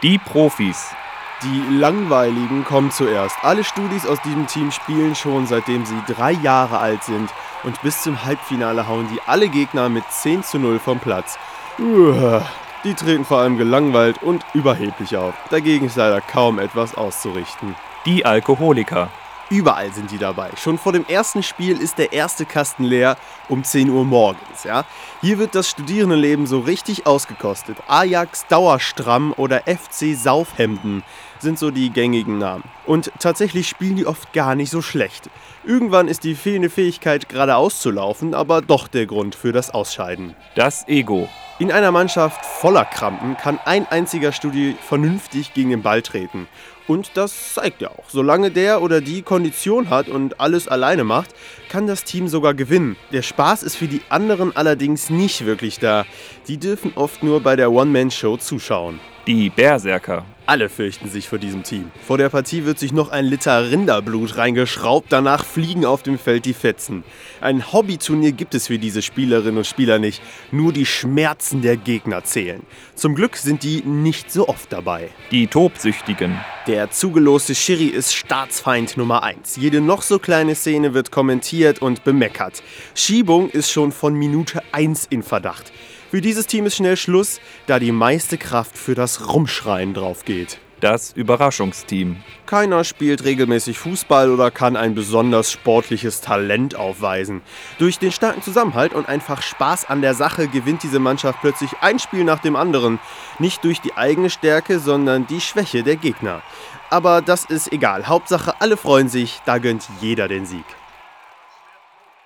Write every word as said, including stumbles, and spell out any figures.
Die Profis. Die Langweiligen kommen zuerst. Alle Studis aus diesem Team spielen schon seitdem sie drei Jahre alt sind und bis zum Halbfinale hauen die alle Gegner mit zehn zu null vom Platz. Uah, die treten vor allem gelangweilt und überheblich auf. Dagegen ist leider kaum etwas auszurichten. Die Alkoholiker. Überall sind die dabei. Schon vor dem ersten Spiel ist der erste Kasten leer um zehn Uhr morgens. Ja? Hier wird das Studierendenleben so richtig ausgekostet. Ajax Dauerstramm oder F C Saufhemden sind so die gängigen Namen. Und tatsächlich spielen die oft gar nicht so schlecht. Irgendwann ist die fehlende Fähigkeit, geradeaus zu laufen, aber doch der Grund für das Ausscheiden. Das Ego. In einer Mannschaft voller Krampen kann ein einziger Studi vernünftig gegen den Ball treten. Und das zeigt er auch. Solange der oder die Kondition hat und alles alleine macht, kann das Team sogar gewinnen. Der Spaß ist für die anderen allerdings nicht wirklich da. Die dürfen oft nur bei der One-Man-Show zuschauen. Die Berserker. Alle fürchten sich vor diesem Team. Vor der Partie wird sich noch ein Liter Rinderblut reingeschraubt, danach fliegen auf dem Feld die Fetzen. Ein Hobbyturnier gibt es für diese Spielerinnen und Spieler nicht. Nur die Schmerzen der Gegner zählen. Zum Glück sind die nicht so oft dabei. Die Tobsüchtigen. Der zugeloste Schiri ist Staatsfeind Nummer eins. Jede noch so kleine Szene wird kommentiert und bemeckert. Schiebung ist schon von Minute eins in Verdacht. Für dieses Team ist schnell Schluss, da die meiste Kraft für das Rumschreien drauf geht. Das Überraschungsteam. Keiner spielt regelmäßig Fußball oder kann ein besonders sportliches Talent aufweisen. Durch den starken Zusammenhalt und einfach Spaß an der Sache gewinnt diese Mannschaft plötzlich ein Spiel nach dem anderen. Nicht durch die eigene Stärke, sondern die Schwäche der Gegner. Aber das ist egal. Hauptsache, alle freuen sich, da gönnt jeder den Sieg.